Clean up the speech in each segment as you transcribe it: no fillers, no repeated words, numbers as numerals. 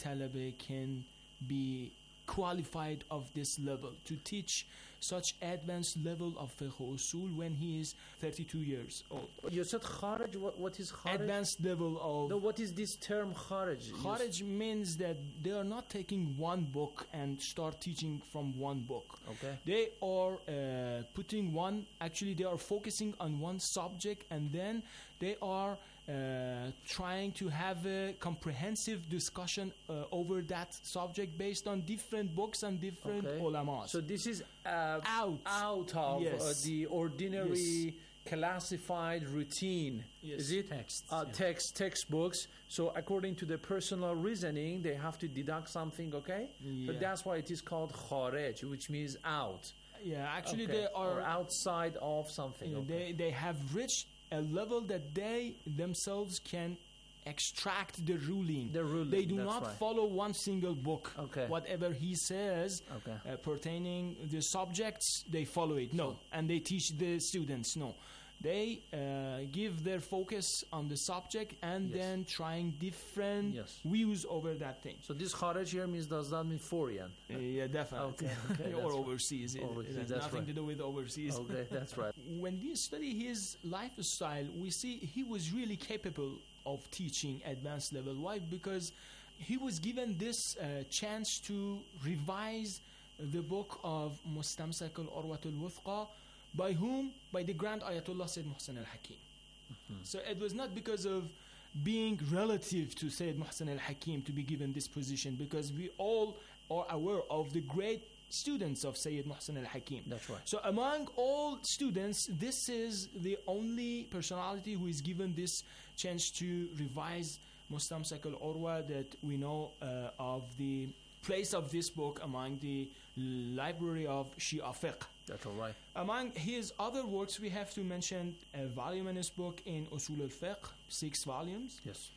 talaba can be qualified of this level to teach such advanced level of fiqh usul when he is 32 years old. You said kharaj. What is kharaj? Advanced level of... No, what is this term kharaj? Kharaj means that they are not taking one book and start teaching from one book. Okay. They are putting one... Actually, they are focusing on one subject, and then they are trying to have a comprehensive discussion over that subject based on different books and different ulamas. So this is out of yes. the ordinary classified routine. Yes. Is it? Textbooks. So according to the personal reasoning, they have to deduct something, okay? Yeah. But that's why it is called kharaj, which means out. Yeah, actually they are... Or outside of something. Okay. They have reached a level that they themselves can extract the ruling. They do not follow one single book. Okay. Whatever he says pertaining the subjects, they follow it. No. And they teach the students. No. They give their focus on the subject and then trying different views over that thing. So this kharaj here does not mean foreign. Yeah, definitely. Okay, or overseas. It has nothing to do with overseas. Okay, that's right. When we study his lifestyle, we see he was really capable of teaching advanced level. Why? Because he was given this chance to revise the book of Mustamsak al-Urwat al-Wuthqa. By whom? By the Grand Ayatollah Sayyid Muhsin al-Hakim. So it was not because of being relative to Sayyid Muhsin al-Hakim to be given this position, because we all are aware of the great students of Sayyid Muhsin al-Hakim. That's right. So among all students, this is the only personality who is given this chance to revise Mustamsak al-Urwa that we know of the place of this book among the library of Shia fiqh. That's all right. Among his other works, we have to mention a voluminous book in Usul al-Fiqh, 6 volumes. Yes.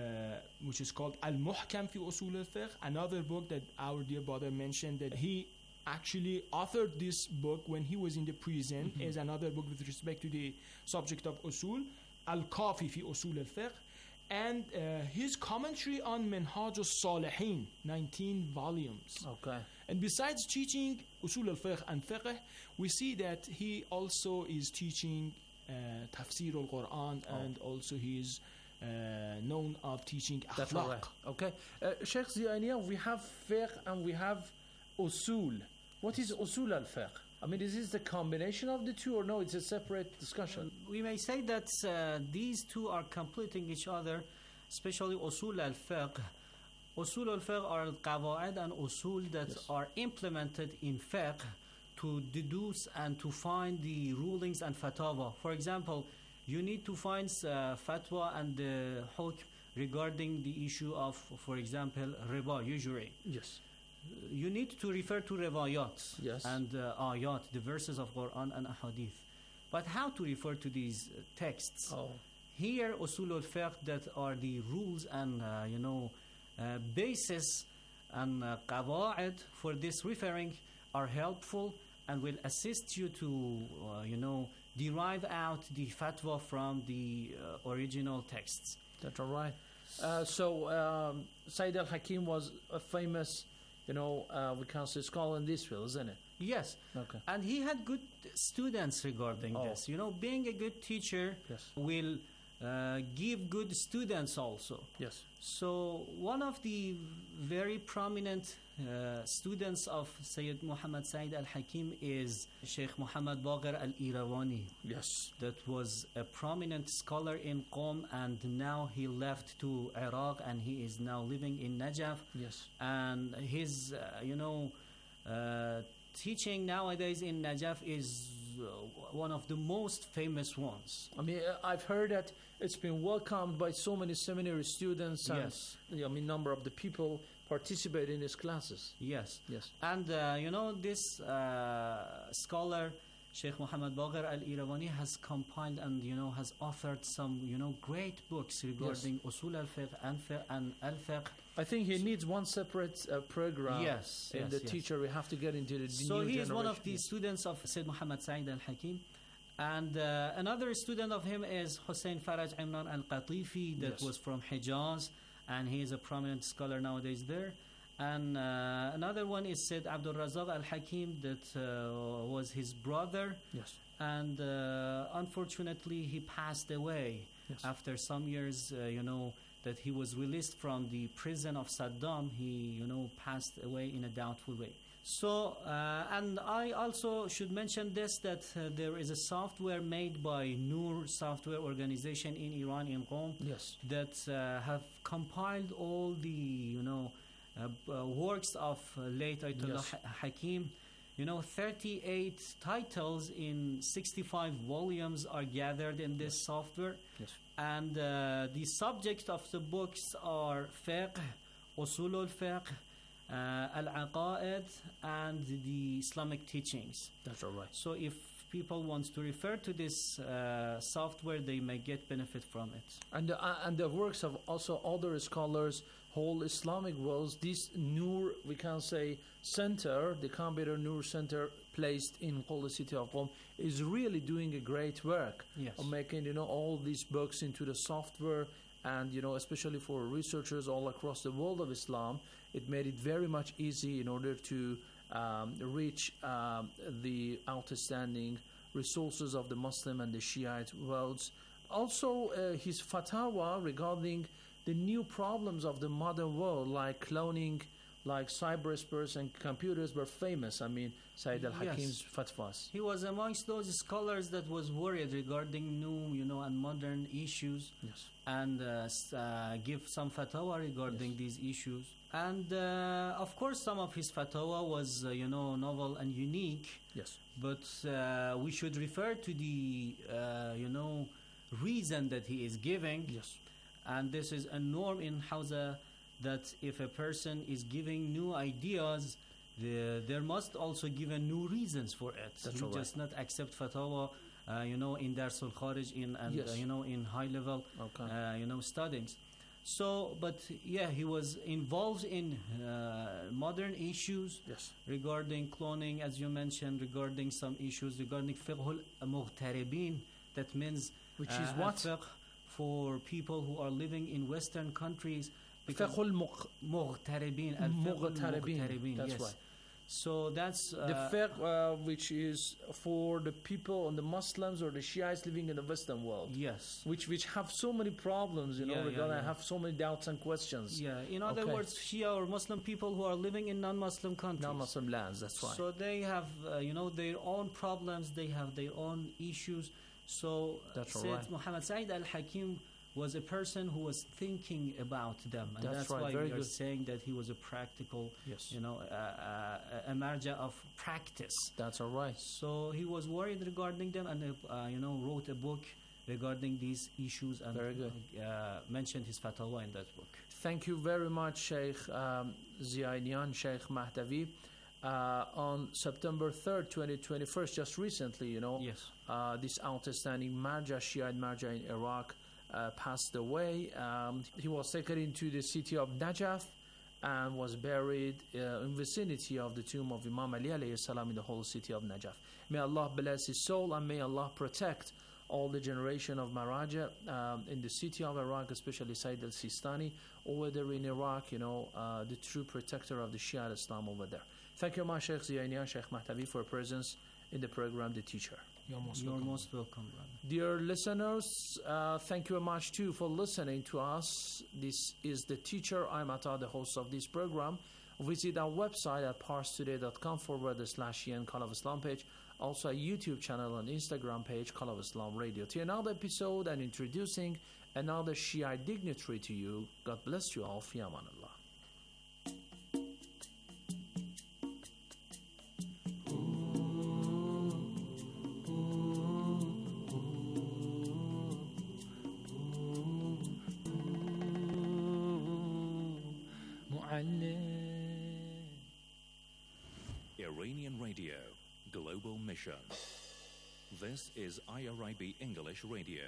Which is called Al-Muhkam fi Usul al-Fiqh. Another book that our dear brother mentioned that he actually authored this book when he was in the prison is another book with respect to the subject of Usul, Al-Kafi fi Usul al-Fiqh. And his commentary on Minhaj al-Salihin, 19 volumes. Okay. And besides teaching Usul al-Fiqh and Fiqh, we see that he also is teaching Tafsir al-Quran and also he is known of teaching Akhlaq. That's right. Okay. Sheikh Ziania, we have Fiqh and we have Usul. What is Usul al-Fiqh? I mean, is this the combination of the two or no? It's a separate discussion. We may say that these two are completing each other, especially Usul al-Fiqh. Usul al-Fiqh are al-Qawa'id and Usul that are implemented in Fiqh to deduce and to find the rulings and fatwa. For example, you need to find fatwa and the hukm regarding the issue of, for example, riba, usury. Yes. You need to refer to riwayat and ayat, the verses of Quran and ahadith. But how to refer to these texts? Here, usul al-fiqh, that are the rules and basis and qawa'id for this referring are helpful and will assist you to derive out the fatwa from the original texts. That's all right. So Sayyid al-Hakim was a famous we can say scholar in this field, isn't it? Yes. Okay. And he had good students regarding this. Being a good teacher will give good students also. Yes. So one of the very prominent students of Sayyid Muhammad Sa'id al-Hakim is Sheikh Muhammad Baqir al-Irawani. Yes. That was a prominent scholar in Qom, and now he left to Iraq and he is now living in Najaf. Yes. And his, teaching nowadays in Najaf is one of the most famous ones. I mean, I've heard that it's been welcomed by so many seminary students. Yes. And, number of the people participate in his classes. Yes. Yes. And, this scholar, Sheikh Muhammad Baqir al-Irawani, has compiled and, has authored some, great books regarding Usul al-Fiqh and al-Fiqh. I think he needs one separate program. Yes. In the teacher, we have to get into the new generation. So he is one of the students of Sayyid Muhammad Sa'id al-Hakim. And another student of him is Hussein Faraj Imran al-Qatifi, that was from Hijaz. and he is a prominent scholar nowadays there. And another one is Said Abdul Razak Al Hakim, that was his brother, Yes. and unfortunately he passed away Yes. after some years. That he was released from the prison of Saddam. He passed away in a doubtful way. So, and I also should mention this, that there is a software made by Noor Software Organization in Iran, in Qom, Yes. that have compiled all the works of late Ayatollah Yes. Hakim. 38 titles in 65 volumes are gathered in this software, Yes. and the subject of the books are fiqh, usul al-fiqh, al-aqaid, and the Islamic teachings. That's all right. So if people want to refer to this software, they may get benefit from it. And the works of also other scholars, whole Islamic worlds. This Noor, we can say, center, the Computer Noor Center, placed in whole city of Qom, is really doing a great work Yes. of making all these books into the software, and especially for researchers all across the world of Islam, it made it very much easy in order to reach the outstanding resources of the Muslim and the Shiite worlds. Also, his fatwa regarding the new problems of the modern world, like cloning, like cyberspace and computers, were famous. I mean, Sayyid al-Hakim's fatwas. He was amongst those scholars that was worried regarding new, and modern issues, Yes. and give some fatwa regarding Yes. these issues. And of course, some of his fatwa was, novel and unique. Yes. But we should refer to the, reason that he is giving. Yes. And this is a norm in Hausa, that if a person is giving new ideas, there must also give a new reasons for it. That's We all right. just not accept fatwa, in Darsul Kharij, and Yes. in high level, Okay. studies. So, but yeah, he was involved in modern issues Yes. regarding cloning, as you mentioned, regarding some issues regarding fiqh al-mughtaribin. That means Which is what? fiqh for people who are living in Western countries. because- Fiqh al-Muq- Mughtaribin, al-fiqh Mughtaribin. al-mughtaribin, That's yes. right. So that's The fiqh, which is for the people and the Muslims or the Shiites living in the Western world, yes. which have so many problems, Yeah, regarding yeah. have so many doubts and questions. Yeah, in other Okay. words, Shia or Muslim people who are living in non-Muslim countries. Non-Muslim lands, that's right. So they have, their own problems. They have their own issues. So That's all Sayyid right. Muhammad Sa'id al-Hakim was a person who was thinking about them, and That's that's right, why very we are good. saying that he was a practical, Yes. a marja of practice. That's all right. So he was worried regarding them, and wrote a book regarding these issues, and Very good. mentioned his fatwa in that book. Thank you very much, Sheikh Ziainian, Sheikh Mahdavi. On September 3rd, 2021, just recently, Yes. this outstanding Marja, Shiite Marja in Iraq, passed away. He was taken into the city of Najaf and was buried in vicinity of the tomb of Imam Ali alayhi salam in the whole city of Najaf. May Allah bless his soul, and may Allah protect all the generation of Maraja in the city of Iraq, especially Sayyid al-Sistani, over there in Iraq, the true protector of the Shia Islam over there. Thank you, my Sheikh Ziainian, Sheikh Mahtavi, for your presence in the program, The Teacher. You're most You're welcome. most welcome, brother. Dear listeners, thank you very much too for listening to us. This is The Teacher. I'm Atta, the host of this program. Visit our website at parstoday.com/yen Call of Islam page. Also a YouTube channel and Instagram page, Call of Islam Radio. To another episode and introducing another Shiite dignitary to you. God bless you all. Fi amanillah. Iranian Radio, Global Mission. This is IRIB English Radio.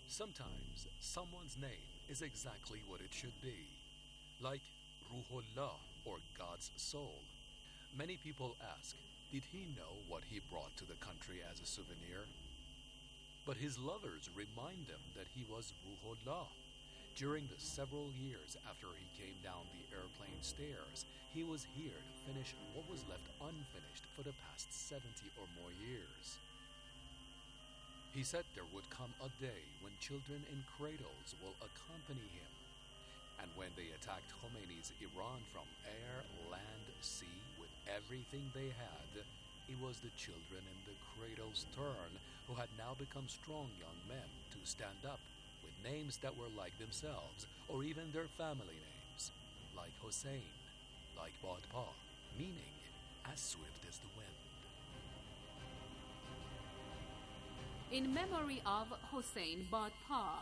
Sometimes someone's name is exactly what it should be, like Ruhullah, or God's soul. Many people ask, did he know what he brought to the country as a souvenir? But his lovers remind him that he was Ruhullah. During the several years after he came down the airplane stairs, he was here to finish what was left unfinished for the past 70 or more years. He said there would come a day when children in cradles will accompany him. And when they attacked Khomeini's Iran from air, land, sea, with everything they had, it was the children in the cradle's turn who had now become strong young men to stand up with names that were like themselves, or even their family names, like Hossein, like Badpa, meaning as swift as the wind. In memory of Hossein Badpa.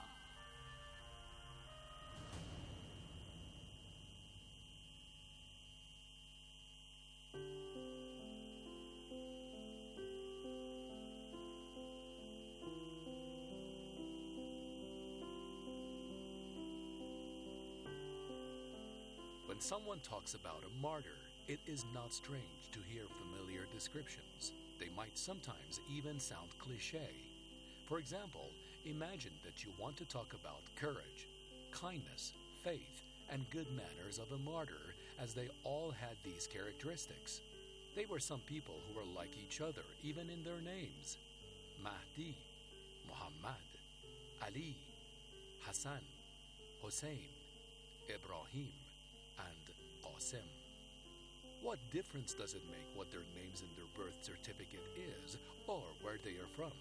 When someone talks about a martyr, it is not strange to hear familiar descriptions. They might sometimes even sound cliché. For example, imagine that you want to talk about courage, kindness, faith, and good manners of a martyr, as they all had these characteristics. They were some people who were like each other, even in their names. Mahdi, Muhammad, Ali, Hassan, Hussein, Ibrahim, and Qasim. What difference does it make what their names in their birth certificate is, or where they are from?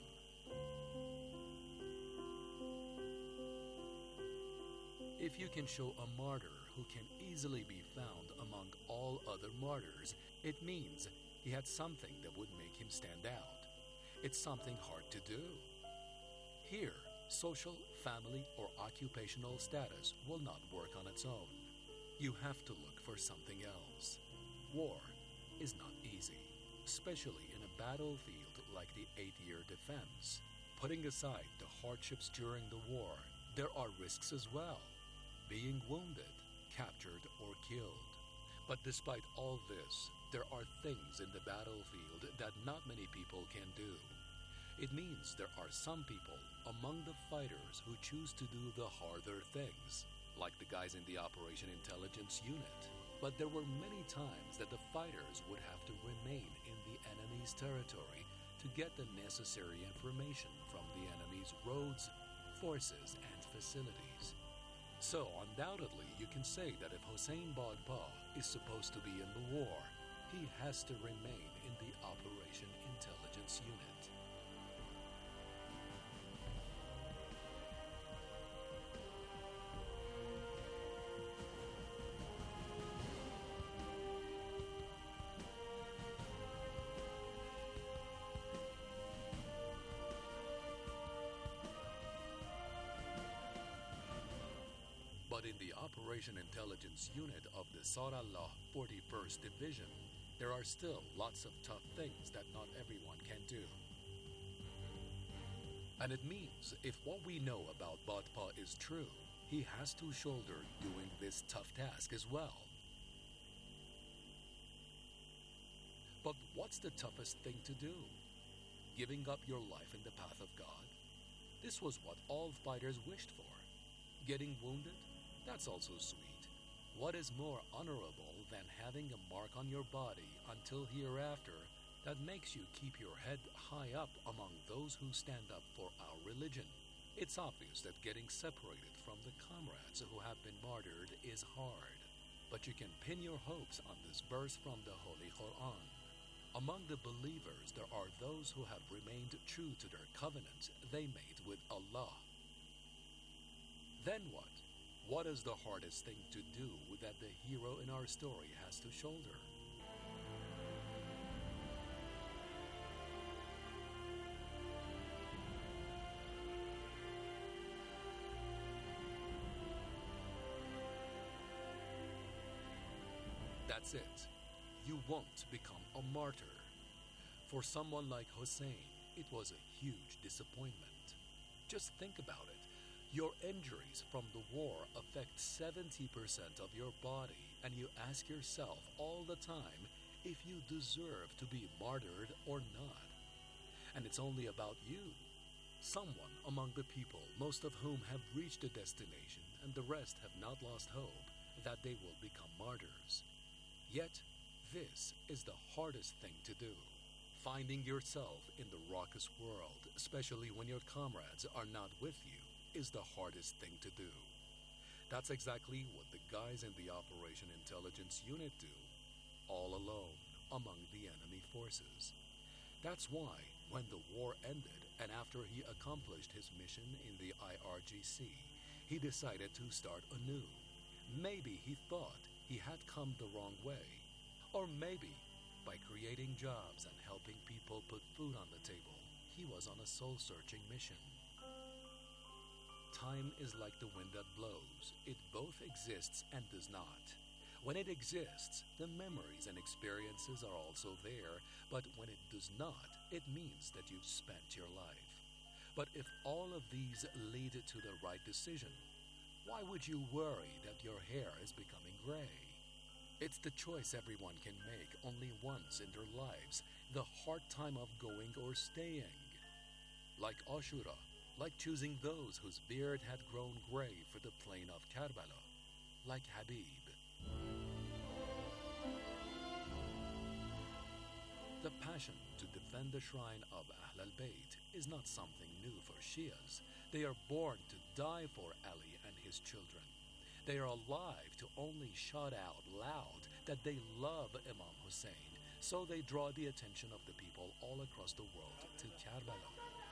If you can show a martyr who can easily be found among all other martyrs, it means he had something that would make him stand out. It's something hard to do. Here, social, family, or occupational status will not work on its own. You have to look for something else. War is not easy, especially in a battlefield like the 8-year defense. Putting aside the hardships during the war, there are risks as well. Being wounded, captured, or killed. But despite all this, there are things in the battlefield that not many people can do. It means there are some people among the fighters who choose to do the harder things, like the guys in the Operation Intelligence Unit. But there were many times that the fighters would have to remain in the enemy's territory to get the necessary information from the enemy's roads, forces, and facilities. So, undoubtedly, you can say that if Hossein Badpa is supposed to be in the war, he has to remain in the Operation Intelligence Unit. But in the Operation Intelligence Unit of the Sarallah 41st Division, there are still lots of tough things that not everyone can do. And it means if what we know about Badpa is true, he has to shoulder doing this tough task as well. But what's the toughest thing to do? Giving up your life in the path of God? This was what all fighters wished for. Getting wounded? That's also sweet. What is more honorable than having a mark on your body until hereafter that makes you keep your head high up among those who stand up for our religion? It's obvious that getting separated from the comrades who have been martyred is hard, but you can pin your hopes on this verse from the Holy Quran. Among the believers, there are those who have remained true to their covenant they made with Allah. Then what? What is the hardest thing to do that the hero in our story has to shoulder? That's it. You won't become a martyr. For someone like Hossein, it was a huge disappointment. Just think about it. Your injuries from the war affect 70% of your body, and you ask yourself all the time if you deserve to be martyred or not. And it's only about you. Someone among the people, most of whom have reached a destination and the rest have not lost hope that they will become martyrs. Yet, this is the hardest thing to do. Finding yourself in the raucous world, especially when your comrades are not with you, is the hardest thing to do. That's exactly what the guys in the Operation Intelligence Unit do, all alone among the enemy forces. That's why, when the war ended and after he accomplished his mission in the IRGC, he decided to start anew. Maybe he thought he had come the wrong way, or maybe by creating jobs and helping people put food on the table, he was on a soul-searching mission. Time is like the wind that blows. It both exists and does not. When it exists, the memories and experiences are also there, but when it does not, it means that you've spent your life. But if all of these lead to the right decision, why would you worry that your hair is becoming gray? It's the choice everyone can make only once in their lives, the hard time of going or staying. Like Ashura, like choosing those whose beard had grown gray for the plain of Karbala, like Habib. The passion to defend the shrine of Ahl al-Bayt is not something new for Shias. They are born to die for Ali and his children. They are alive to only shout out loud that they love Imam Hussein, so they draw the attention of the people all across the world to Karbala.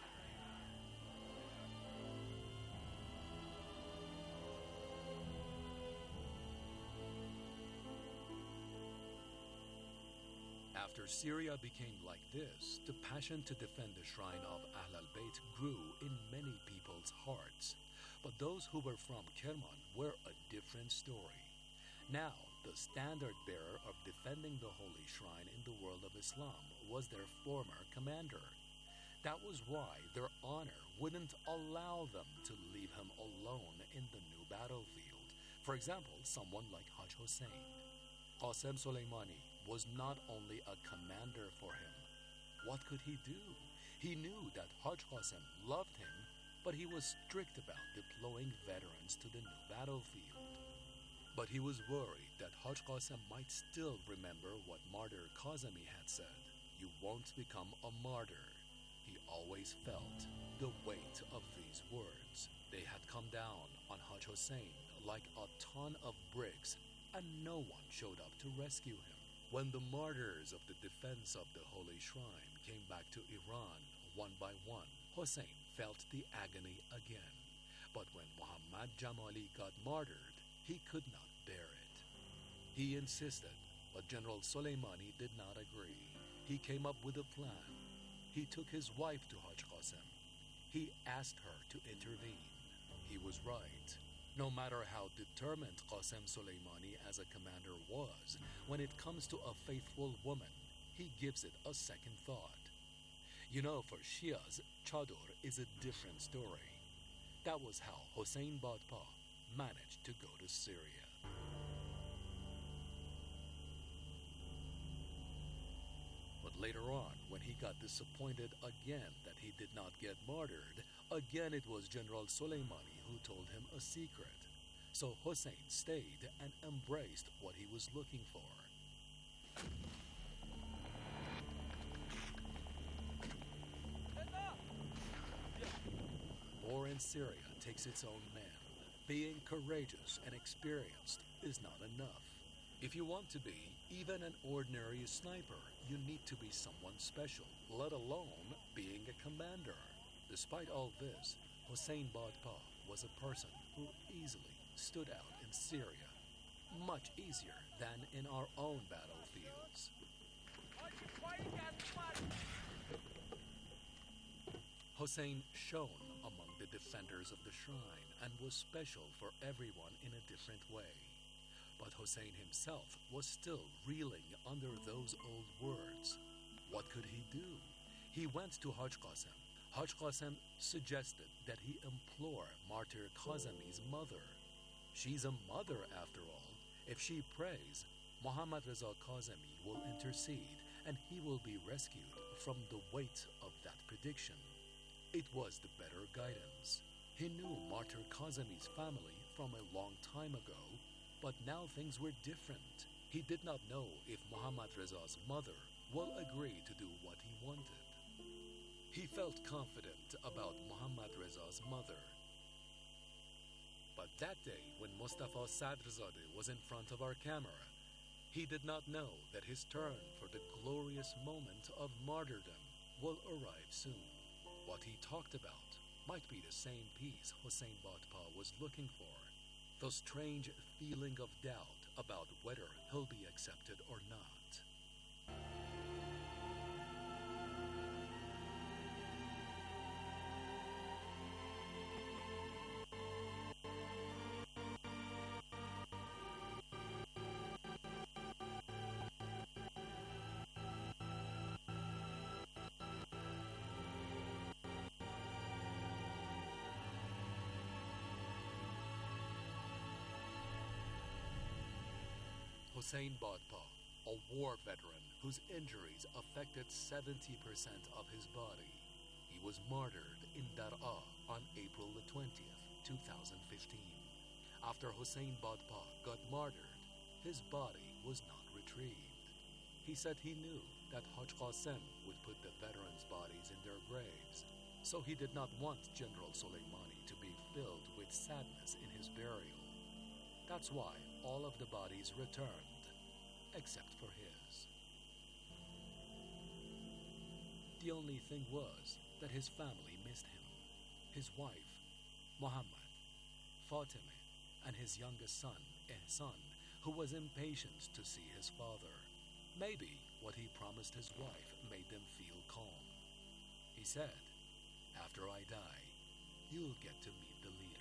After Syria became like this, the passion to defend the shrine of Ahl al-Bayt grew in many people's hearts. But those who were from Kerman were a different story. Now, the standard bearer of defending the holy shrine in the world of Islam was their former commander. That was why their honor wouldn't allow them to leave him alone in the new battlefield. For example, someone like Haj Hussein. Qasem Soleimani was not only a commander for him. What could he do? He knew that Haj Qasem loved him, but he was strict about deploying veterans to the new battlefield. But he was worried that Haj Qasem might still remember what Martyr Kazemi had said, "You won't become a martyr." He always felt the weight of these words. They had come down on Haj Hussein like a ton of bricks, and no one showed up to rescue him. When the martyrs of the defense of the holy shrine came back to Iran one by one, Hussein felt the agony again. But when Muhammad Jamali got martyred, he could not bear it. He insisted, but General Soleimani did not agree. He came up with a plan. He took his wife to Haj Qasem. He asked her to intervene. He was right. No matter how determined Qasem Soleimani as a commander was, when it comes to a faithful woman, he gives it a second thought. You know, for Shias, Chador is a different story. That was how Hossein Badpah managed to go to Syria. But later on, when he got disappointed again that he did not get martyred, again it was General Soleimani who told him a secret. So Hussein stayed and embraced what he was looking for. War in Syria takes its own men. Being courageous and experienced is not enough. If you want to be even an ordinary sniper, you need to be someone special, let alone being a commander. Despite all this, Hossein Badpah was a person who easily stood out in Syria, much easier than in our own battlefields. Hossein shone among the defenders of the shrine and was special for everyone in a different way. But Hossein himself was still reeling under those old words. What could he do? He went to Haj Qasem, Haj Qasim suggested that he implore Martyr Kazemi's mother. She's a mother after all. If she prays, Muhammad Reza Kazemi will intercede and he will be rescued from the weight of that prediction. It was the better guidance. He knew Martyr Kazemi's family from a long time ago, but now things were different. He did not know if Muhammad Reza's mother will agree to do what he wanted. He felt confident about Muhammad Reza's mother. But that day, when Mustafa Sadrzadeh was in front of our camera, he did not know that his turn for the glorious moment of martyrdom will arrive soon. What he talked about might be the same peace Hossein Badpah was looking for, the strange feeling of doubt about whether he'll be accepted or not. Hossein Badpah, a war veteran whose injuries affected 70% of his body. He was martyred in Dar'a on April the 20th, 2015. After Hossein Badpah got martyred, his body was not retrieved. He said he knew that Haj Qasim would put the veterans' bodies in their graves, so he did not want General Soleimani to be filled with sadness in his burial. That's why all of the bodies returned, except for his. The only thing was that his family missed him. His wife, Muhammad, Fatimeh, and his youngest son, Ehsan, who was impatient to see his father. Maybe what he promised his wife made them feel calm. He said, "After I die, you'll get to meet the leader."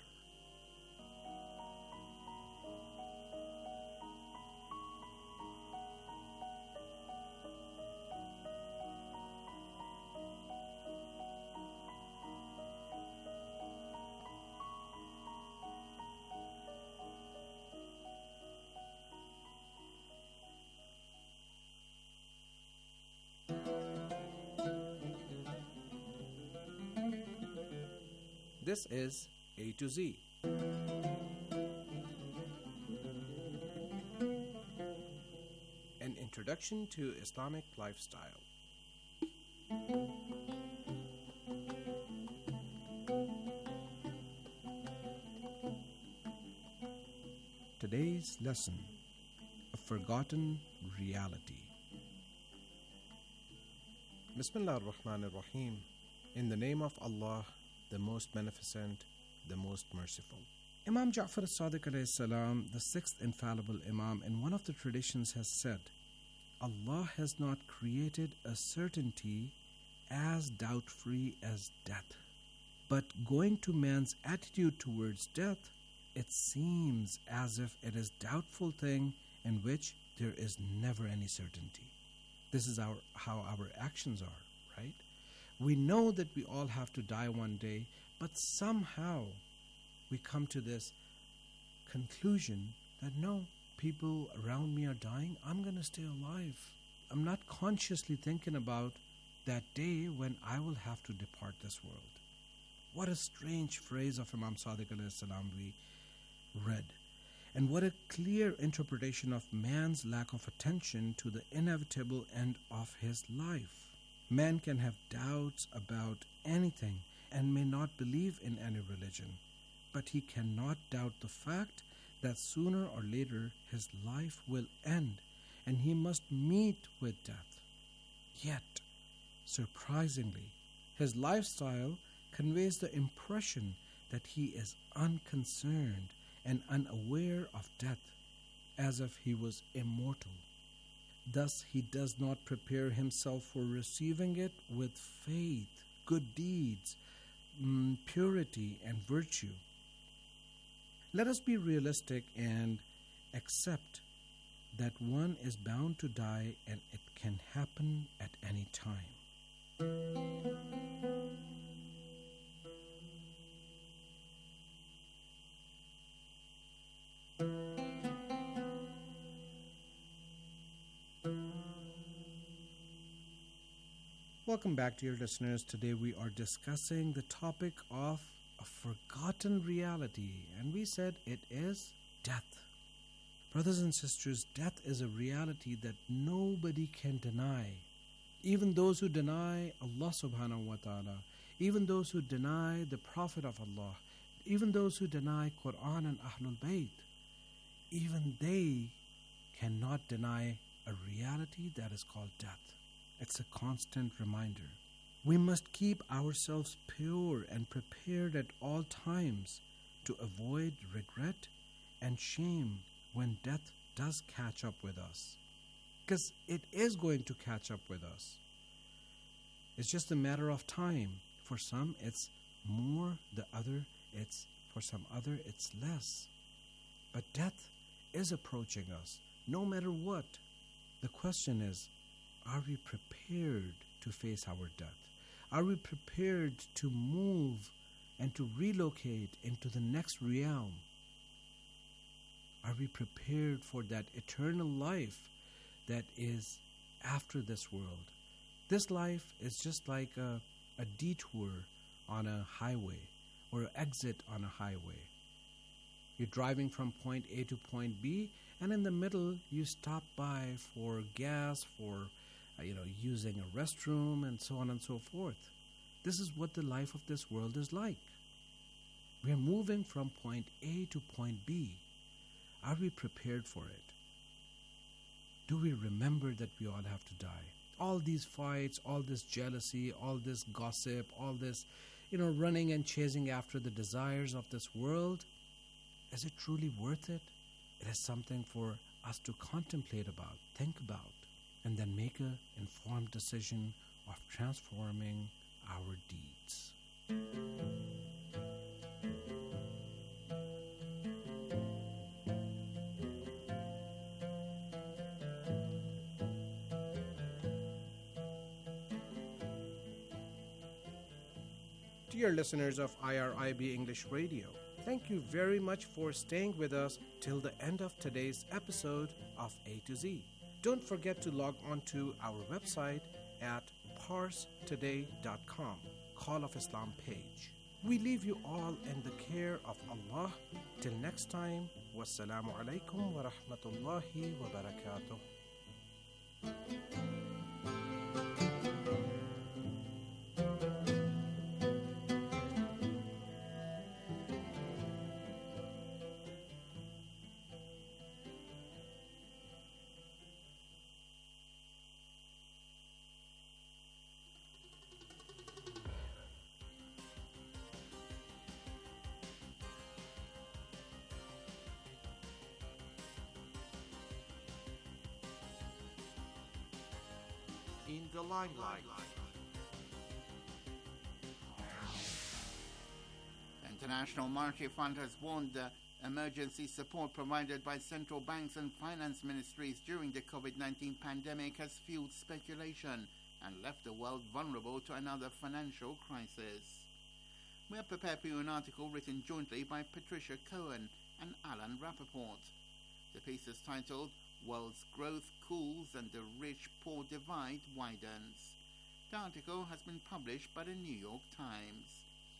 This is A to Z. An introduction to Islamic lifestyle. Today's lesson, a forgotten reality. Bismillah ar-Rahman ar-Rahim. In the name of Allah, the most beneficent, the most merciful. Imam Ja'far as-Sadiq alayhi salam, the sixth infallible Imam, in one of the traditions has said, Allah has not created a certainty as doubt-free as death. But going to man's attitude towards death, it seems as if it is a doubtful thing in which there is never any certainty. This is how our actions are, right? We know that we all have to die one day, but somehow we come to this conclusion that no, people around me are dying, I'm going to stay alive. I'm not consciously thinking about that day when I will have to depart this world. What a strange phrase of Imam Sadiq alayhi salam we read. And what a clear interpretation of man's lack of attention to the inevitable end of his life. Man can have doubts about anything and may not believe in any religion, but he cannot doubt the fact that sooner or later his life will end and he must meet with death. Yet, surprisingly, his lifestyle conveys the impression that he is unconcerned and unaware of death, as if he was immortal. Thus, he does not prepare himself for receiving it with faith, good deeds, purity, and virtue. Let us be realistic and accept that one is bound to die and it can happen at any time. Welcome back, dear listeners. Today we are discussing the topic of a forgotten reality, and we said it is death. Brothers and sisters, death is a reality that nobody can deny. Even those who deny Allah subhanahu wa ta'ala, even those who deny the Prophet of Allah, even those who deny Quran and Ahlul Bayt, even they cannot deny a reality that is called death. It's a constant reminder. We must keep ourselves pure and prepared at all times to avoid regret and shame when death does catch up with us. Because it is going to catch up with us. It's just a matter of time. For some, it's more. For some other, it's less. But death is approaching us, no matter what. The question is, are we prepared to face our death? Are we prepared to move and to relocate into the next realm? Are we prepared for that eternal life that is after this world? This life is just like a detour on a highway or an exit on a highway. You're driving from point A to point B, and in the middle you stop by for gas, for using a restroom, and so on and so forth. This is what the life of this world is like. We are moving from point A to point B. Are we prepared for it? Do we remember that we all have to die? All these fights, all this jealousy, all this gossip, all this, running and chasing after the desires of this world, is it truly worth it? It is something for us to contemplate about, think about, and then make an informed decision of transforming our deeds. Dear listeners of IRIB English Radio, thank you very much for staying with us till the end of today's episode of A to Z. Don't forget to log on to our website at parstoday.com, Call of Islam page. We leave you all in the care of Allah. Till next time, wassalamu alaikum wa rahmatullahi wa barakatuh. In the limelight. The International Monetary Fund has warned the emergency support provided by central banks and finance ministries during the COVID-19 pandemic has fueled speculation and left the world vulnerable to another financial crisis. We have prepared for you an article written jointly by Patricia Cohen and Alan Rappaport. The piece is titled World's Growth Cools and the Rich-Poor Divide Widens. The article has been published by the New York Times.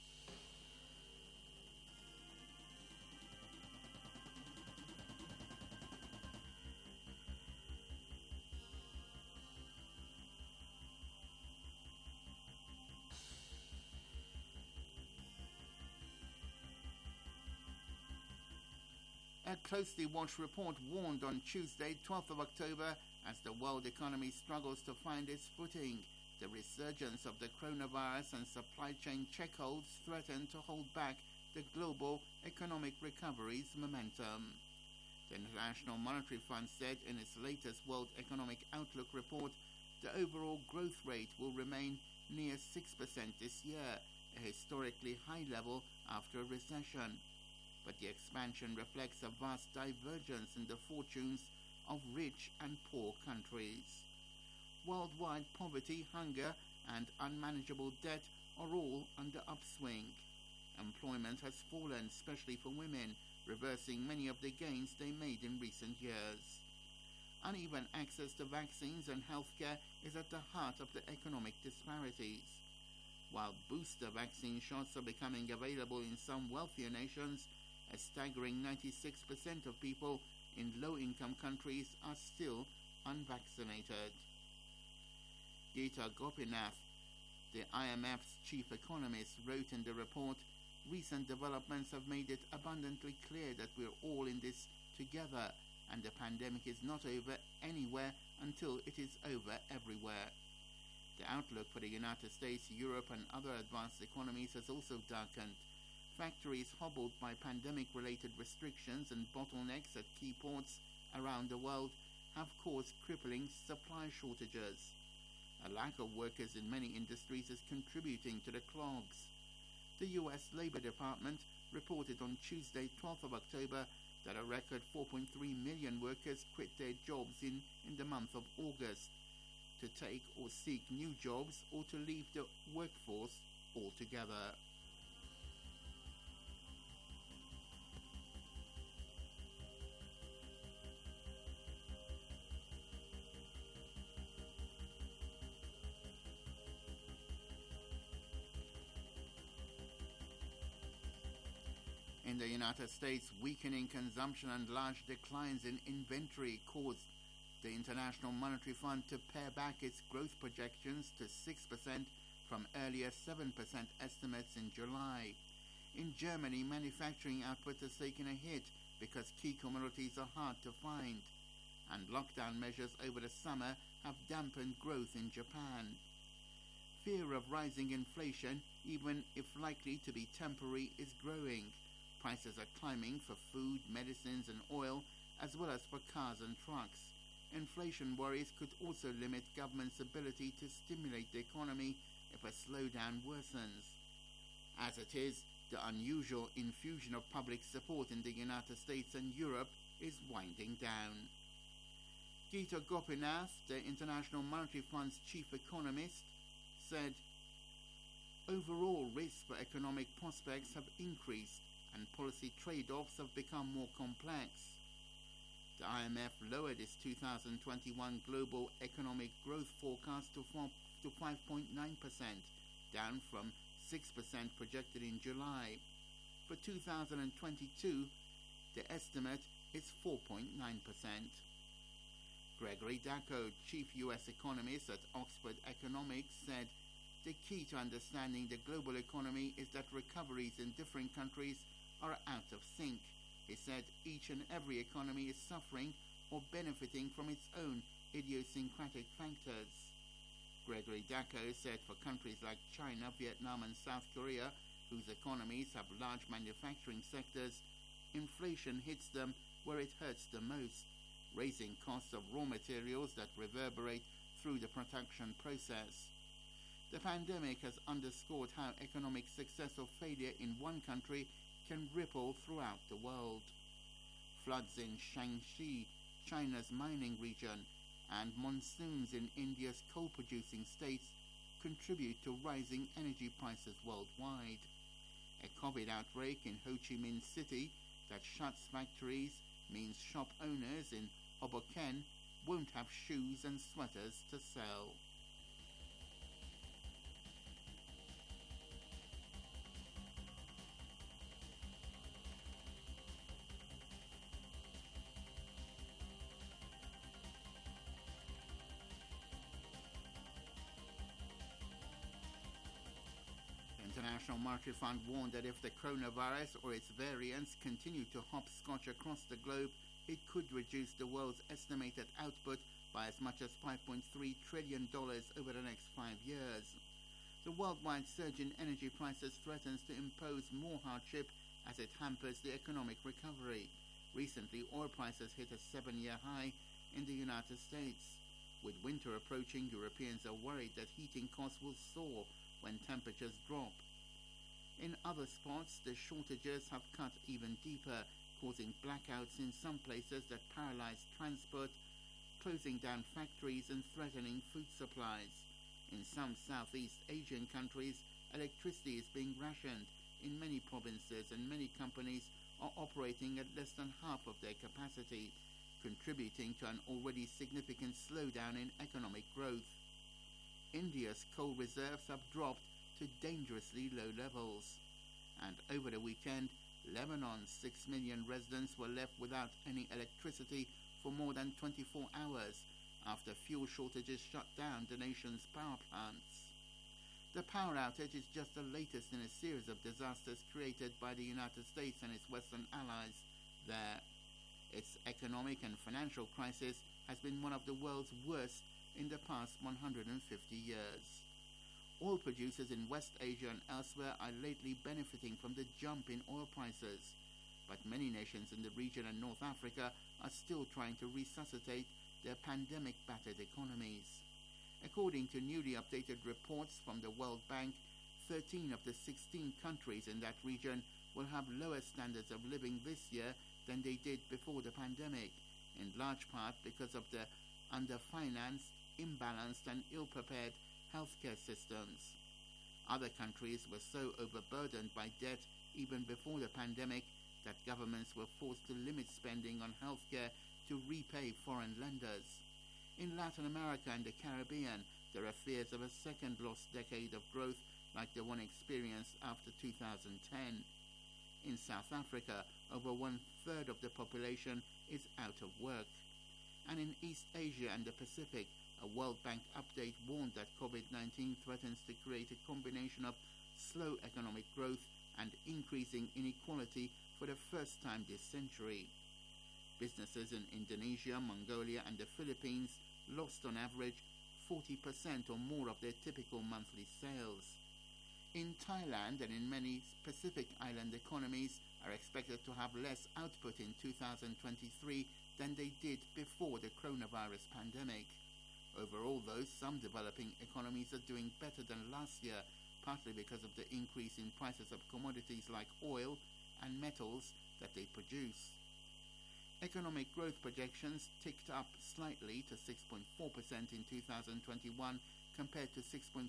A closely watched report warned on Tuesday, 12th of October, as the world economy struggles to find its footing. The resurgence of the coronavirus and supply chain checkholds threaten to hold back the global economic recovery's momentum. The International Monetary Fund said in its latest World Economic Outlook report, the overall growth rate will remain near 6% this year, a historically high level after a recession. But the expansion reflects a vast divergence in the fortunes of rich and poor countries. Worldwide poverty, hunger, and unmanageable debt are all under upswing. Employment has fallen, especially for women, reversing many of the gains they made in recent years. Uneven access to vaccines and healthcare is at the heart of the economic disparities. While booster vaccine shots are becoming available in some wealthier nations, a staggering 96% of people in low-income countries are still unvaccinated. Gita Gopinath, the IMF's chief economist, wrote in the report, "Recent developments have made it abundantly clear that we're all in this together, and the pandemic is not over anywhere until it is over everywhere." The outlook for the United States, Europe, and other advanced economies has also darkened. Factories hobbled by pandemic-related restrictions and bottlenecks at key ports around the world have caused crippling supply shortages. A lack of workers in many industries is contributing to the clogs. The U.S. Labor Department reported on Tuesday, 12th of October, that a record 4.3 million workers quit their jobs in the month of August to take or seek new jobs or to leave the workforce altogether. In the United States, weakening consumption and large declines in inventory caused the International Monetary Fund to pare back its growth projections to 6% from earlier 7% estimates in July. In Germany, manufacturing output has taken a hit because key commodities are hard to find, and lockdown measures over the summer have dampened growth in Japan. Fear of rising inflation, even if likely to be temporary, is growing. Prices are climbing for food, medicines, and oil, as well as for cars and trucks. Inflation worries could also limit government's ability to stimulate the economy if a slowdown worsens. As it is, the unusual infusion of public support in the United States and Europe is winding down. Gita Gopinath, the International Monetary Fund's chief economist, said, "Overall risks for economic prospects have increased, and policy trade-offs have become more complex." The IMF lowered its 2021 global economic growth forecast to 5.9%, down from 6% projected in July. For 2022, the estimate is 4.9%. Gregory Dacko, chief U.S. economist at Oxford Economics, said, "The key to understanding the global economy is that recoveries in different countries are out of sync." He said each and every economy is suffering or benefiting from its own idiosyncratic factors. Gregory Dacko said for countries like China, Vietnam, and South Korea, whose economies have large manufacturing sectors, inflation hits them where it hurts the most, raising costs of raw materials that reverberate through the production process. The pandemic has underscored how economic success or failure in one country can ripple throughout the world. Floods in Shaanxi, China's mining region, and monsoons in India's coal-producing states contribute to rising energy prices worldwide. A COVID outbreak in Ho Chi Minh City that shuts factories means shop owners in Hoboken won't have shoes and sweaters to sell. The International Monetary Fund warned that if the coronavirus or its variants continue to hopscotch across the globe, it could reduce the world's estimated output by as much as $5.3 trillion over the next 5 years. The worldwide surge in energy prices threatens to impose more hardship as it hampers the economic recovery. Recently, oil prices hit a 7-year high in the United States. With winter approaching, Europeans are worried that heating costs will soar when temperatures drop. In other spots, the shortages have cut even deeper, causing blackouts in some places that paralyze transport, closing down factories and threatening food supplies. In some Southeast Asian countries, electricity is being rationed in many provinces, and many companies are operating at less than half of their capacity. contributing to an already significant slowdown in economic growth. India's coal reserves have dropped to dangerously low levels. And over the weekend, Lebanon's 6 million residents were left without any electricity for more than 24 hours after fuel shortages shut down the nation's power plants. The power outage is just the latest in a series of disasters created by the United States and its Western allies there. Its economic and financial crisis has been one of the world's worst in the past 150 years. Oil producers in West Asia and elsewhere are lately benefiting from the jump in oil prices, but many nations in the region and North Africa are still trying to resuscitate their pandemic-battered economies. According to newly updated reports from the World Bank, 13 of the 16 countries in that region will have lower standards of living this year than they did before the pandemic, in large part because of the underfinanced, imbalanced and ill-prepared healthcare systems. Other countries were so overburdened by debt even before the pandemic that governments were forced to limit spending on healthcare to repay foreign lenders. In Latin America and the Caribbean, there are fears of a second lost decade of growth like the one experienced after 2010. In South Africa, over one-third of the population is out of work. And in East Asia and the Pacific, a World Bank update warned that COVID-19 threatens to create a combination of slow economic growth and increasing inequality for the first time this century. Businesses in Indonesia, Mongolia and the Philippines lost on average 40% or more of their typical monthly sales. In Thailand and in many Pacific island economies are expected to have less output in 2023 than they did before the coronavirus pandemic. Overall, though, some developing economies are doing better than last year, partly because of the increase in prices of commodities like oil and metals that they produce. Economic growth projections ticked up slightly to 6.4% in 2021 compared to 6.3%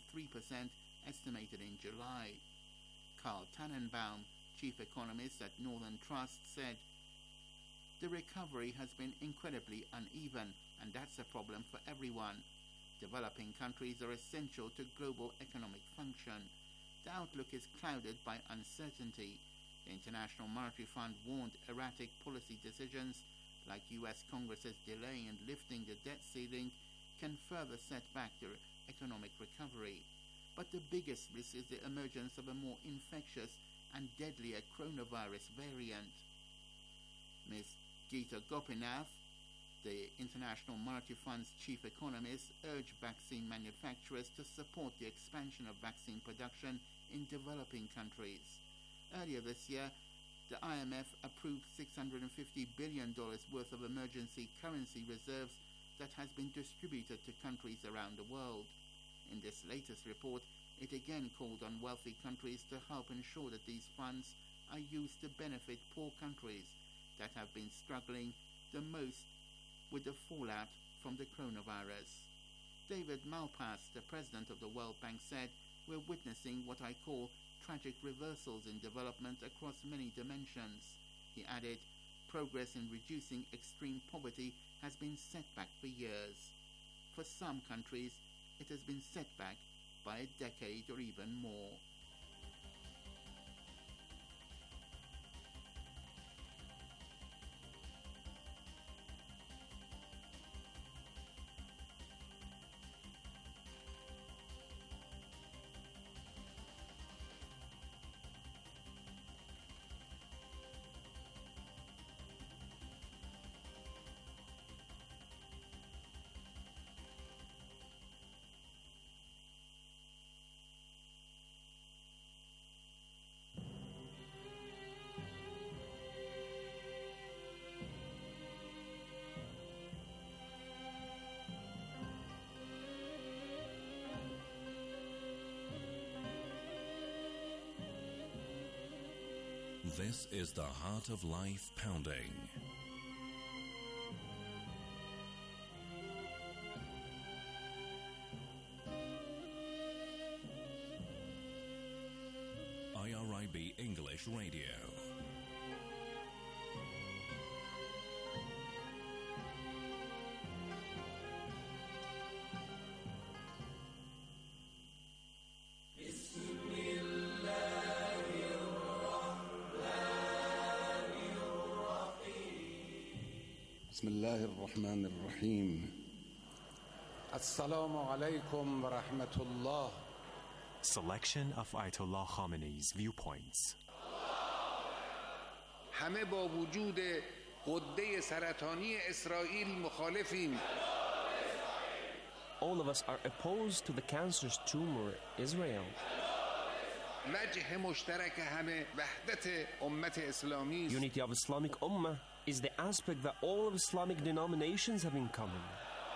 estimated in July. Carl Tannenbaum, chief economist at Northern Trust, said, "The recovery has been incredibly uneven, and that's a problem for everyone. Developing countries are essential to global economic function. The outlook is clouded by uncertainty. The International Monetary Fund warned erratic policy decisions, like U.S. Congress's delay in lifting the debt ceiling, can further set back the economic recovery. But the biggest risk is the emergence of a more infectious and deadlier coronavirus variant." Ms. Geeta Gopinath, the International Monetary Fund's chief economist, urged vaccine manufacturers to support the expansion of vaccine production in developing countries. Earlier this year, the IMF approved $650 billion worth of emergency currency reserves that has been distributed to countries around the world. In this latest report, it again called on wealthy countries to help ensure that these funds are used to benefit poor countries that have been struggling the most with the fallout from the coronavirus. David Malpass, the president of the World Bank, said, "We're witnessing what I call tragic reversals in development across many dimensions." He added, "Progress in reducing extreme poverty has been set back for years. For some countries, it has been set back by a decade or even more." This is the Heart of Life Pounding. IRIB English Radio. بسم الله الرحمن الرحيم السلام عليكم ورحمة الله. Selection of Ayatollah Khamenei's viewpoints. همه با وجود غده سرطانی اسرائیل مخالفیم. All of us are opposed to the cancerous tumor Israel. وجه مشترک همه وحدت امت اسلامی است. Unity of Islamic Ummah is the aspect that all of Islamic denominations have in common.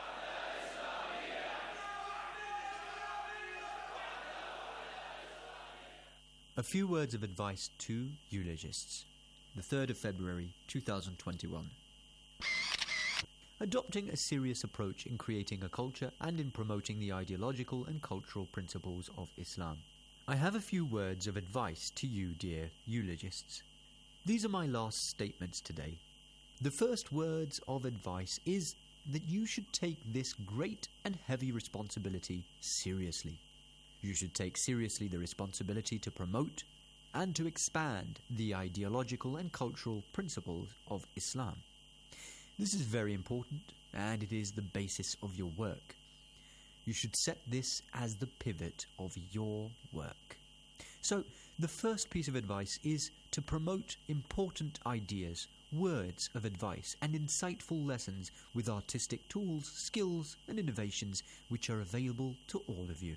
A few words of advice to eulogists. The 3rd of February 2021. Adopting a serious approach in creating a culture and in promoting the ideological and cultural principles of Islam. I have a few words of advice to you, dear eulogists. These are my last statements today. The first words of advice is that you should take this great and heavy responsibility seriously. You should take seriously the responsibility to promote and to expand the ideological and cultural principles of Islam. This is very important, and it is the basis of your work. You should set this as the pivot of your work. So, the first piece of advice is to promote important ideas, words of advice, and insightful lessons with artistic tools, skills, and innovations which are available to all of you.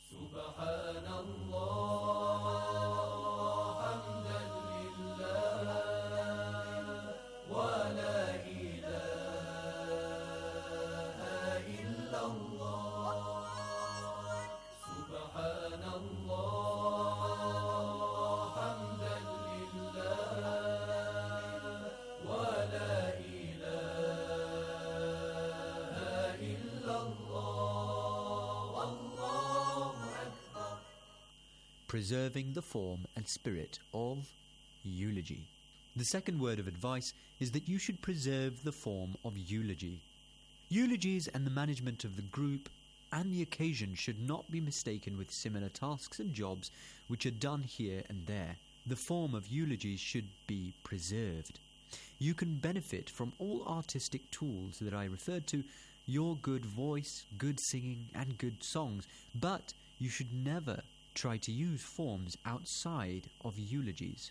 Preserving the form and spirit of eulogy. The second word of advice is that you should preserve the form of eulogy. Eulogies and the management of the group and the occasion should not be mistaken with similar tasks and jobs which are done here and there. The form of eulogies should be preserved. You can benefit from all artistic tools that I referred to, your good voice, good singing, and good songs, but you should never try to use forms outside of eulogies.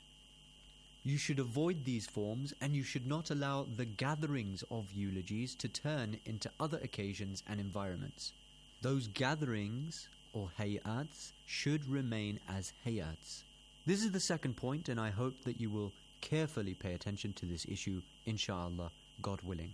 You should avoid these forms, and you should not allow the gatherings of eulogies to turn into other occasions and environments. Those gatherings, or hayats, should remain as hayats. This is the second point, and I hope that you will carefully pay attention to this issue, inshallah, God willing.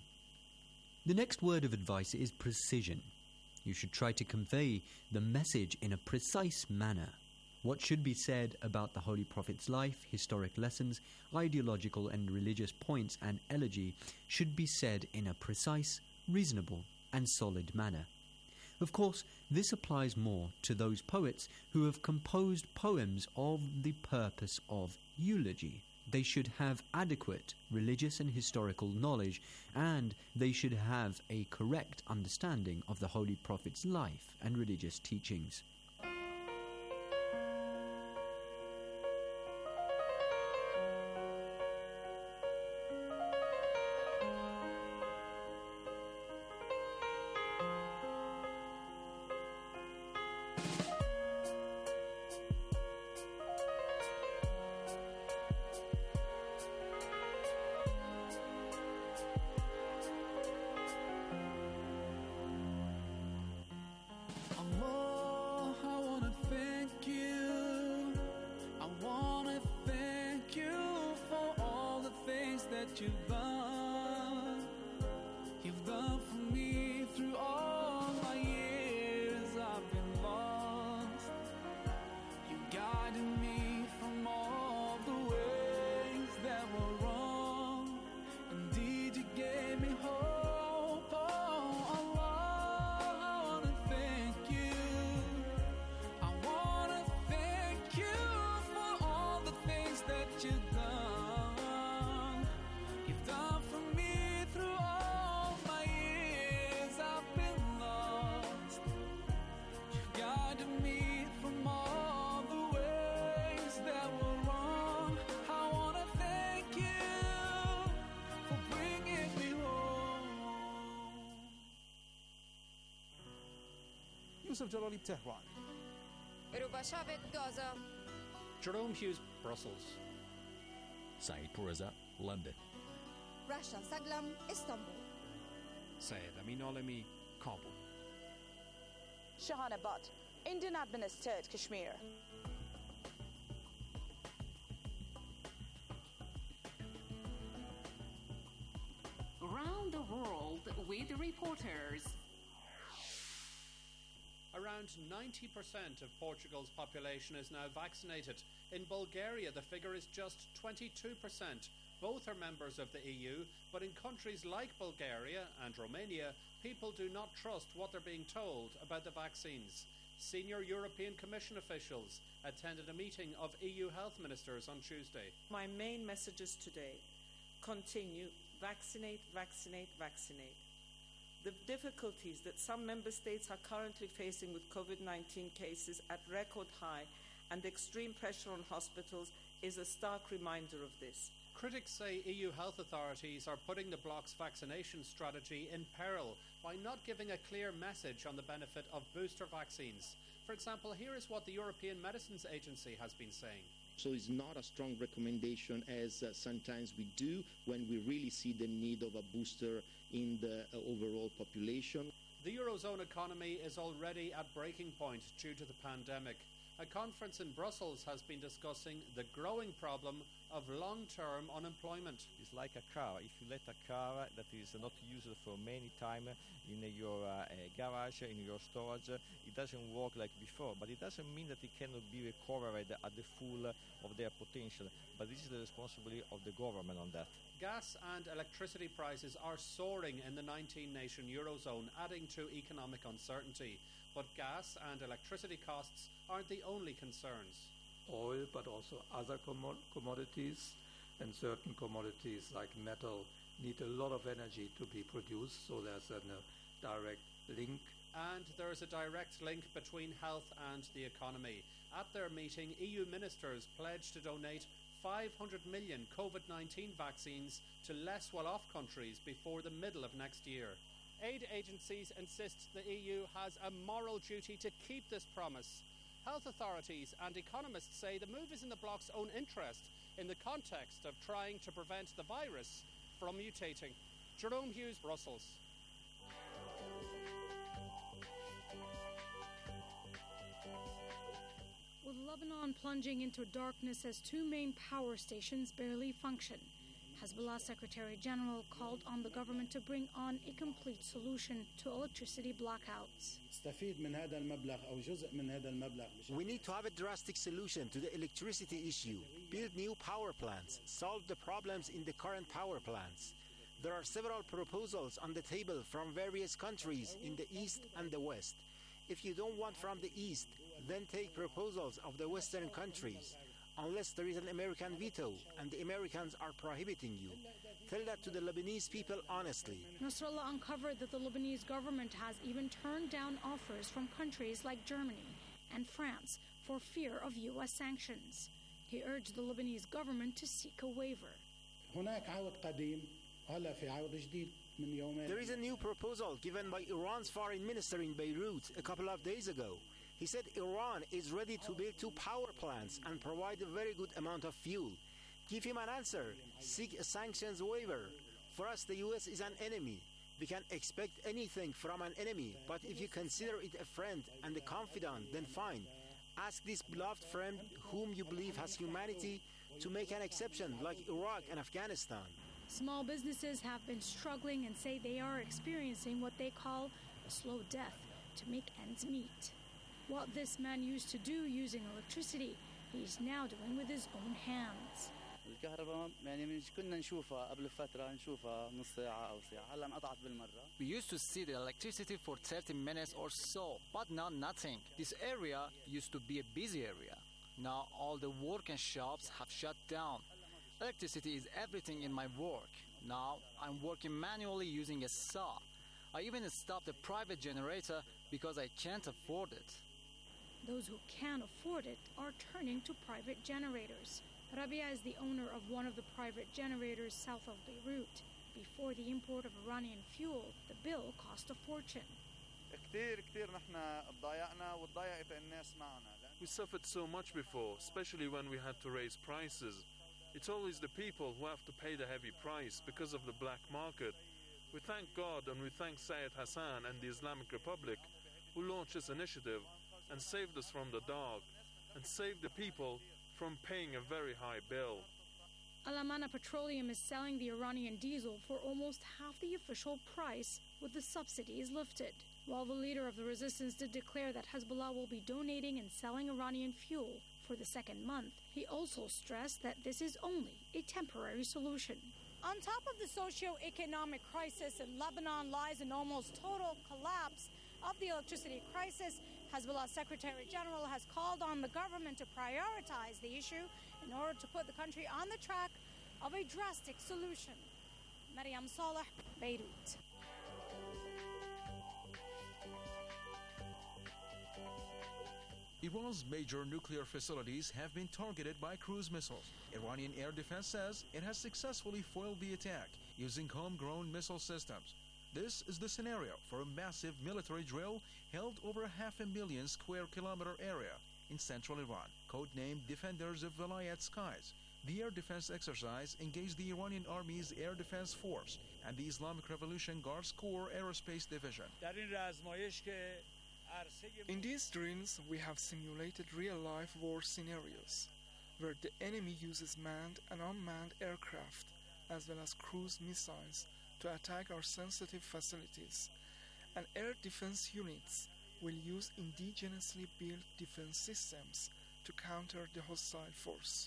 The next word of advice is precision. You should try to convey the message in a precise manner. What should be said about the Holy Prophet's life, historic lessons, ideological and religious points, and elegy should be said in a precise, reasonable, and solid manner. Of course, this applies more to those poets who have composed poems of the purpose of eulogy. They should have adequate religious and historical knowledge, and they should have a correct understanding of the Holy Prophet's life and religious teachings. You've done for me through all my years. I've been lost. You guided me from all the ways that were wrong. Indeed, you gave me hope. Oh Allah, I wanna thank you. I wanna thank you for all the things that you've done. You've done Yusuf Jalali, Tehran. Rubashavet, Gaza. Jerome Hughes, Brussels. Saeed Pourreza, London. Rasha Saglam, Istanbul. Syed Amin Alemi, Kabul. Shahana Butt, Indian administered Kashmir. Around the world with reporters. Around 90% of Portugal's population is now vaccinated. In Bulgaria, the figure is just 22%. Both are members of the EU, but in countries like Bulgaria and Romania, people do not trust what they're being told about the vaccines. Senior European Commission officials attended a meeting of EU health ministers on Tuesday. My main messages today continue: vaccinate, vaccinate, vaccinate. The difficulties that some member states are currently facing with COVID-19 cases at record high and extreme pressure on hospitals is a stark reminder of this. Critics say EU health authorities are putting the bloc's vaccination strategy in peril by not giving a clear message on the benefit of booster vaccines. For example, here is what the European Medicines Agency has been saying. So it's not a strong recommendation as sometimes we do when we really see the need of a booster in the overall population. The Eurozone economy is already at breaking point due to the pandemic. A conference in Brussels has been discussing the growing problem of long-term unemployment. It's like a car. If you let a car that is not used for many time in your garage, in your storage, it doesn't work like before. But it doesn't mean that it cannot be recovered at the full of their potential. But this is the responsibility of the government on that. Gas and electricity prices are soaring in the 19-nation Eurozone, adding to economic uncertainty. But gas and electricity costs aren't the only concerns. Oil, but also other commodities, and certain commodities like metal need a lot of energy to be produced, so there's a direct link. And there is a direct link between health and the economy. At their meeting, EU ministers pledged to donate 500 million COVID-19 vaccines to less well-off countries before the middle of next year. Aid agencies insist the EU has a moral duty to keep this promise. Health authorities and economists say the move is in the bloc's own interest in the context of trying to prevent the virus from mutating. Jerome Hughes, Brussels. With Lebanon plunging into darkness as two main power stations barely function, Hezbollah Secretary General called on the government to bring on a complete solution to electricity blackouts. We need to have a drastic solution to the electricity issue, build new power plants, solve the problems in the current power plants. There are several proposals on the table from various countries in the East and the West. If you don't want from the East, then take proposals of the Western countries. Unless there is an American veto and the Americans are prohibiting you. Tell that to the Lebanese people honestly. Nasrallah uncovered that the Lebanese government has even turned down offers from countries like Germany and France for fear of U.S. sanctions. He urged the Lebanese government to seek a waiver. There is a new proposal given by Iran's foreign minister in Beirut a couple of days ago. He said Iran is ready to build 2 power plants and provide a very good amount of fuel. Give him an answer. Seek a sanctions waiver. For us, the U.S. is an enemy. We can expect anything from an enemy, but if you consider it a friend and a confidant, then fine. Ask this beloved friend, whom you believe has humanity, to make an exception like Iraq and Afghanistan. Small businesses have been struggling and say they are experiencing what they call a slow death to make ends meet. What this man used to do using electricity, he's now doing with his own hands. We used to see the electricity for 30 minutes or so, but now nothing. This area used to be a busy area. Now all the work and shops have shut down. Electricity is everything in my work. Now I'm working manually using a saw. I even stopped a private generator because I can't afford it. Those who can afford it are turning to private generators. Rabia is the owner of one of the private generators south of Beirut. Before the import of Iranian fuel, the bill cost a fortune. We suffered so much before, especially when we had to raise prices. It's always the people who have to pay the heavy price because of the black market. We thank God and we thank Syed Hassan and the Islamic Republic who launched this initiative and saved us from the dark and saved the people from paying a very high bill. Al Amana Petroleum is selling the Iranian diesel for almost half the official price, with the subsidies lifted. While the leader of the resistance did declare that Hezbollah will be donating and selling Iranian fuel for the second month, he also stressed that this is only a temporary solution. On top of the socio-economic crisis in Lebanon lies an almost total collapse of the electricity crisis. Hezbollah Secretary General has called on the government to prioritize the issue in order to put the country on the track of a drastic solution. Maryam Saleh, Beirut. Iran's major nuclear facilities have been targeted by cruise missiles. Iranian air defense says it has successfully foiled the attack using homegrown missile systems. This is the scenario for a massive military drill held over 500,000 square kilometer area in central Iran, codenamed Defenders of Vilayat Skies. The air defense exercise engaged the Iranian Army's Air Defense Force and the Islamic Revolution Guards Corps Aerospace Division. In these drills, we have simulated real-life war scenarios, where the enemy uses manned and unmanned aircraft, as well as cruise missiles, to attack our sensitive facilities. And air defense units will use indigenously built defense systems to counter the hostile force.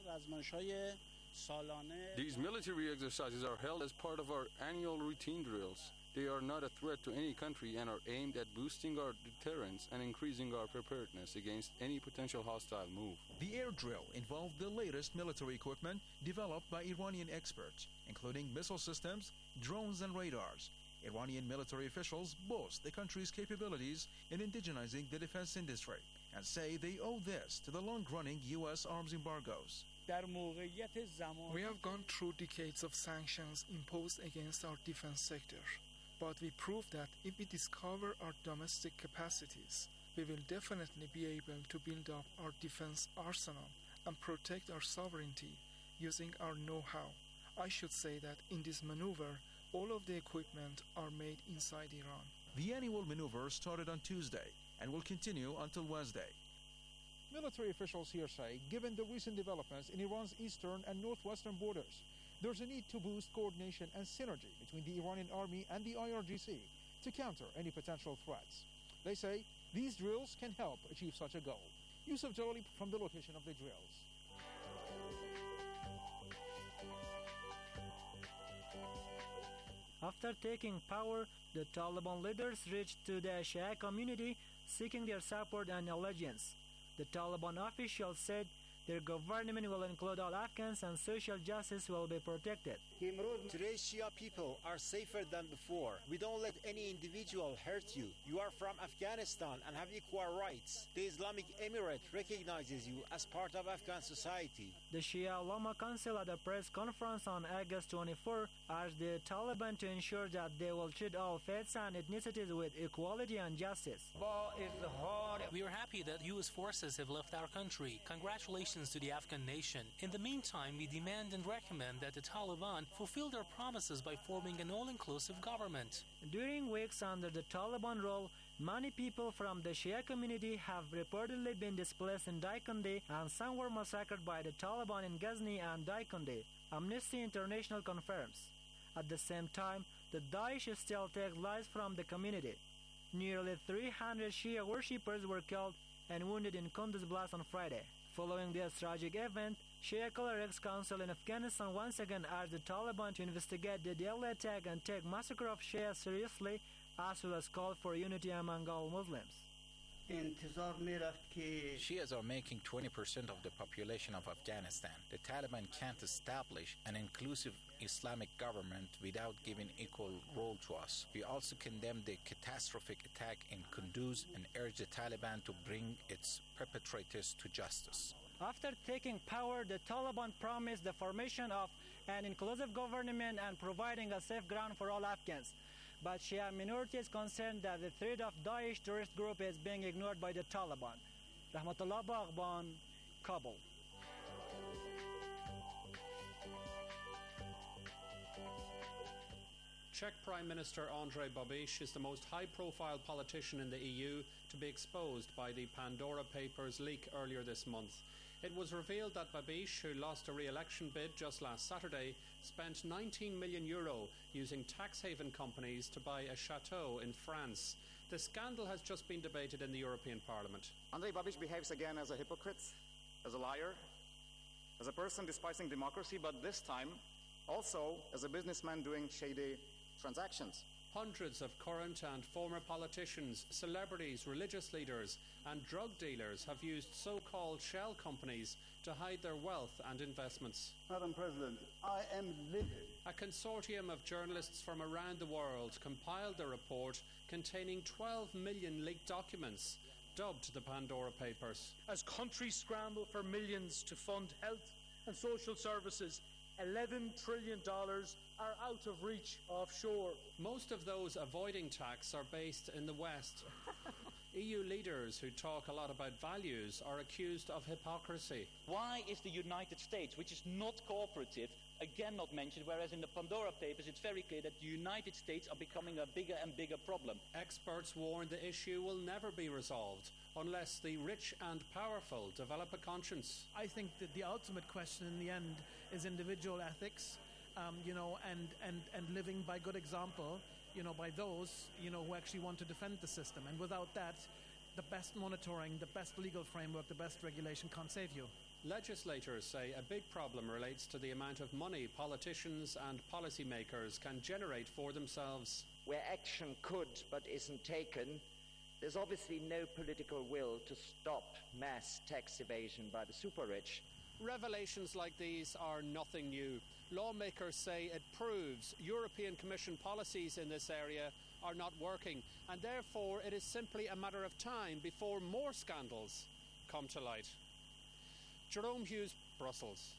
These military exercises are held as part of our annual routine drills. They are not a threat to any country and are aimed at boosting our deterrence and increasing our preparedness against any potential hostile move. The air drill involved the latest military equipment developed by Iranian experts, including missile systems, drones, and radars. Iranian military officials boast the country's capabilities in indigenizing the defense industry and say they owe this to the long-running U.S. arms embargoes. We have gone through decades of sanctions imposed against our defense sector. But we prove that if we discover our domestic capacities, we will definitely be able to build up our defense arsenal and protect our sovereignty using our know-how. I should say that in this maneuver, all of the equipment are made inside Iran. The annual maneuver started on Tuesday and will continue until Wednesday. Military officials here say, given the recent developments in Iran's eastern and northwestern borders, there's a need to boost coordination and synergy between the Iranian army and the IRGC to counter any potential threats. They say these drills can help achieve such a goal. Yusuf Jalali from the location of the drills. After taking power, the Taliban leaders reached to the Shia community seeking their support and allegiance. The Taliban officials said their government will include all Afghans and social justice will be protected. Today's Shia people are safer than before. We don't let any individual hurt you. You are from Afghanistan and have equal rights. The Islamic Emirate recognizes you as part of Afghan society. The Shia Ulama Council at a press conference on August 24 urged the Taliban to ensure that they will treat all faiths and ethnicities with equality and justice. We are happy that U.S. forces have left our country. Congratulations to the Afghan nation. In the meantime, we demand and recommend that the Taliban fulfill their promises by forming an all-inclusive government. During weeks under the Taliban rule, many people from the Shia community have reportedly been displaced in Daikandi and some were massacred by the Taliban in Ghazni and Daikandi, Amnesty International confirms. At the same time, the Daesh still takes lives from the community. Nearly 300 Shia worshippers were killed and wounded in Kunduz blast on Friday. Following this tragic event, Shia Clerics Council in Afghanistan once again urged the Taliban to investigate the deadly attack and take massacre of Shia seriously, as well as call for unity among all Muslims. Shias are making 20% of the population of Afghanistan. The Taliban can't establish an inclusive Islamic government without giving equal role to us. We also condemn the catastrophic attack in Kunduz and urge the Taliban to bring its perpetrators to justice. After taking power, the Taliban promised the formation of an inclusive government and providing a safe ground for all Afghans. but Shia minority is concerned that the threat of Daesh terrorist group is being ignored by the Taliban. Rahmatullah Baghban, Kabul. Czech Prime Minister Andrej Babiš is the most high-profile politician in the EU to be exposed by the Pandora Papers leak earlier this month. It was revealed that Babiš, who lost a re-election bid just last Saturday, spent €19 million using tax haven companies to buy a chateau in France. The scandal has just been debated in the European Parliament. Andrej Babiš behaves again as a hypocrite, as a liar, as a person despising democracy, but this time also as a businessman doing shady transactions. Hundreds of current and former politicians, celebrities, religious leaders and drug dealers have used so-called shell companies to hide their wealth and investments. Madam President, I am livid. A consortium of journalists from around the world compiled a report containing 12 million leaked documents, dubbed the Pandora Papers. As countries scramble for millions to fund health and social services, $11 trillion are out of reach offshore. Most of those avoiding tax are based in the West. EU leaders who talk a lot about values are accused of hypocrisy. Why is the United States, which is not cooperative, again not mentioned, whereas in the Pandora Papers it's very clear that the United States are becoming a bigger and bigger problem? Experts warn the issue will never be resolved unless the rich and powerful develop a conscience. I think that the ultimate question in the end is individual ethics, and living by good example, by those, who actually want to defend the system. And without that, the best monitoring, the best legal framework, the best regulation can't save you. Legislators say a big problem relates to the amount of money politicians and policymakers can generate for themselves. Where action could but isn't taken, there's obviously no political will to stop mass tax evasion by the super-rich. Revelations like these are nothing new. Lawmakers say it proves European Commission policies in this area are not working, and therefore it is simply a matter of time before more scandals come to light. Jerome Hughes, Brussels.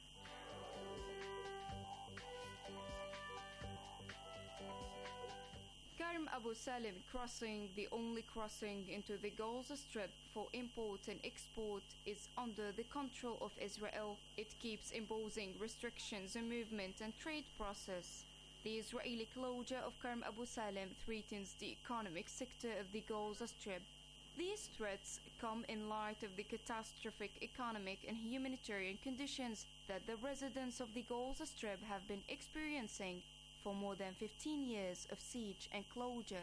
Karm Abu Salim crossing, the only crossing into the Gaza Strip for import and export, is under the control of Israel. It keeps imposing restrictions on movement and trade process. The Israeli closure of Karm Abu Salim threatens the economic sector of the Gaza Strip. These threats come in light of the catastrophic economic and humanitarian conditions that the residents of the Gaza Strip have been experiencing for more than 15 years of siege and closure.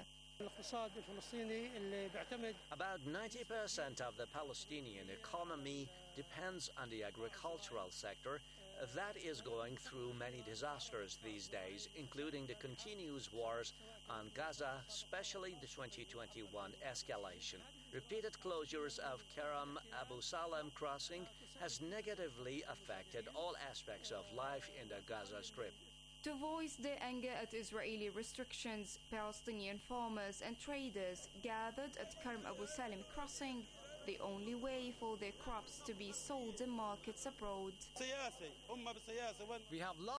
About 90% of the Palestinian economy depends on the agricultural sector. That is going through many disasters these days, including the continuous wars on Gaza, especially the 2021 escalation. Repeated closures of Karm Abu Salim crossing has negatively affected all aspects of life in the Gaza Strip. To voice their anger at Israeli restrictions, Palestinian farmers and traders gathered at Karm Abu Salim crossing, the only way for their crops to be sold in markets abroad. We have